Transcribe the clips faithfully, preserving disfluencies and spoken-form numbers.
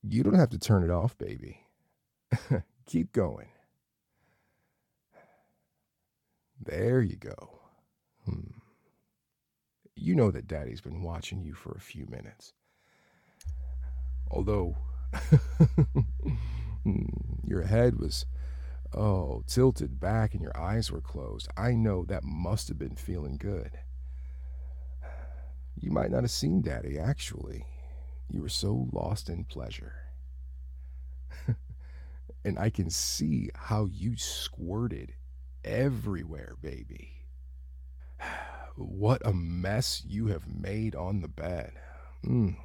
You don't have to turn it off, baby. Keep going. There you go. Hmm. You know that Daddy's been watching you for a few minutes. Although your head was, oh, tilted back and your eyes were closed, I know that must have been feeling good. You might not have seen Daddy, actually. You were so lost in pleasure. And I can see how you squirted everywhere, baby. What a mess you have made on the bed. Mm.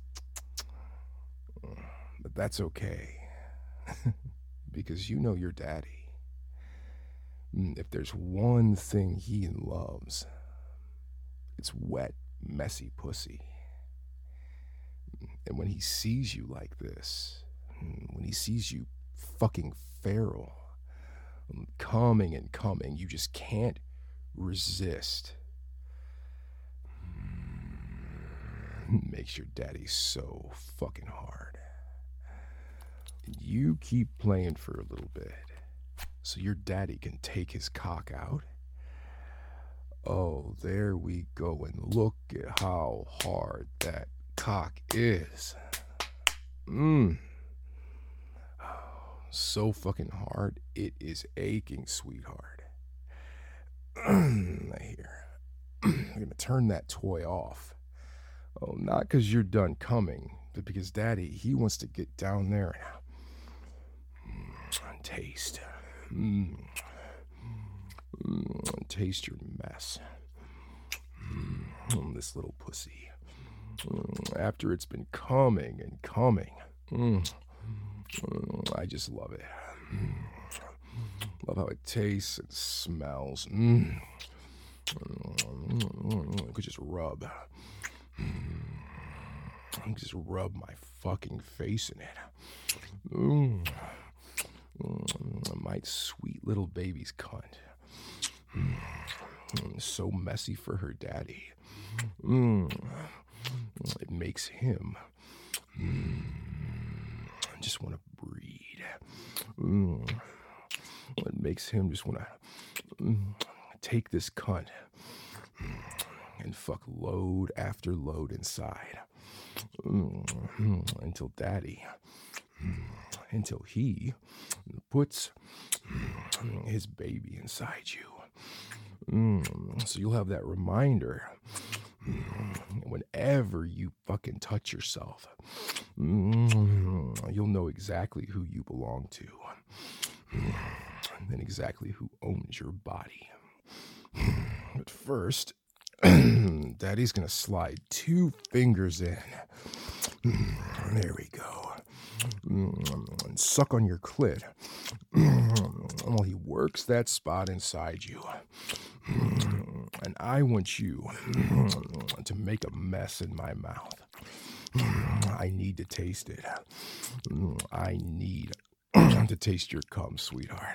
But that's okay. Because you know your daddy. If there's one thing he loves, it's wet, messy pussy. And when he sees you like this, when he sees you fucking feral, coming and coming, you just can't resist. Makes your daddy so fucking hard. You keep playing for a little bit so your daddy can take his cock out. Oh, there we go, and look at how hard that cock is. Mmm. Oh, so fucking hard, it is aching, sweetheart. Here. I'm gonna turn that toy off. Oh, not because you're done coming, but because Daddy, he wants to get down there and taste. Mm. Mm. Taste your mess. Mm. This little pussy. Mm. After it's been coming and coming. Mm. Mm. I just love it. Mm. Love how it tastes and smells. Mm. Mm. I could just rub. I just rub my fucking face in it. Mm. Mm. My sweet little baby's cunt. Mm. So messy for her daddy. Mm. It makes him mm. just want to breed. Mm. It makes him just want to mm. take this cunt and fuck load after load inside. Mm, until Daddy, until he puts his baby inside you. Mm, so you'll have that reminder whenever you fucking touch yourself. Mm, you'll know exactly who you belong to. And exactly who owns your body. But first, Daddy's gonna slide two fingers in. There we go. And suck on your clit while he works that spot inside you. And I want you to make a mess in my mouth. I need to taste it. I need to taste your cum, sweetheart.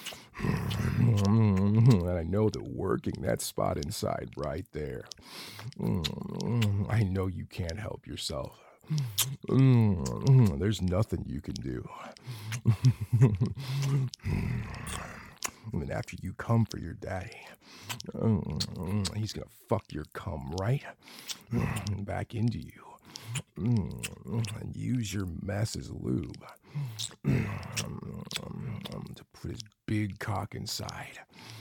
And I know that working that spot inside right there, I know you can't help yourself. There's nothing you can do. And after you come for your daddy, he's gonna fuck your cum right back into you. And use your mess as lube to put his big cock inside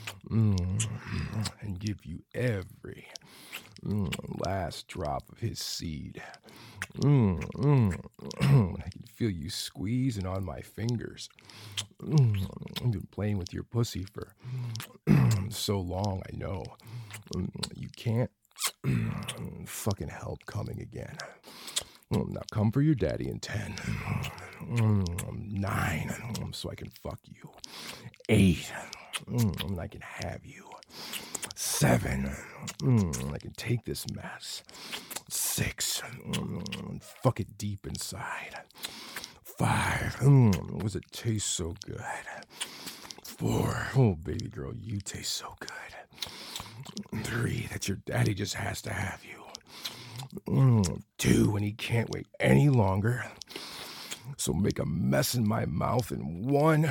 and give you every last drop of his seed. I can feel you squeezing on my fingers. I've been playing with your pussy for so long, I know. You can't fucking help coming again. Now come for your daddy in ten. Nine, so I can fuck you. Eight, and I can have you. Seven, I can take this mess. Six, and fuck it deep inside. Five, does it taste so good? Four, oh baby girl, you taste so good. Three, that your daddy just has to have you. Mm, two, and he can't wait any longer. So make a mess in my mouth in one.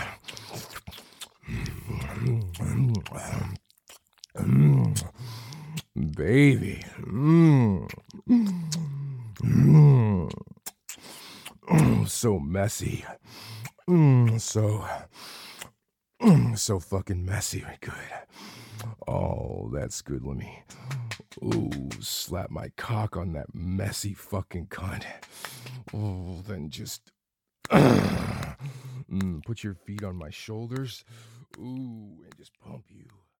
Baby. Mm. Mm. Mm. So messy. Mm. So, mm. So fucking messy. Good. Oh, that's good. Let me, ooh, slap my cock on that messy fucking cunt. Oh, then just, mm, put your feet on my shoulders. Ooh, and just pump you.